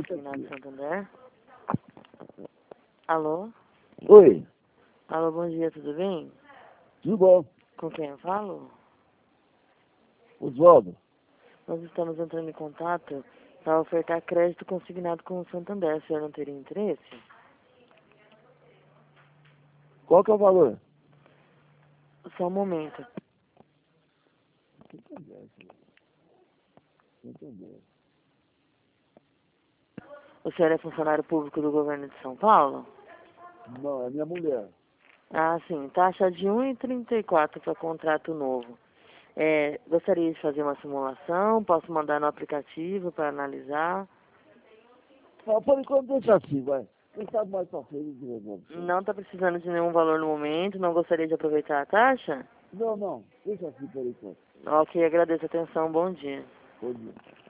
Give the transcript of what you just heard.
Consignado Santander. Alô? Oi, Alô, bom dia, tudo bem? tudo bom? Com quem eu falo? Oswaldo, Nós estamos entrando em contato para ofertar crédito consignado com o Santander. O senhor não teria interesse? qual que é o valor? Só um momento. O senhor é funcionário público do governo de São Paulo? Não, é minha mulher. Ah, sim. Taxa de 1,34 para contrato novo. Gostaria de fazer uma simulação? Posso mandar no aplicativo para analisar? Por enquanto deixa assim, vai. Quem sabe mais pra frente de resolve. Não está precisando de nenhum valor no momento? Não gostaria de aproveitar a taxa? Não, deixa assim por enquanto. Ok, agradeço a atenção. Bom dia. Bom dia.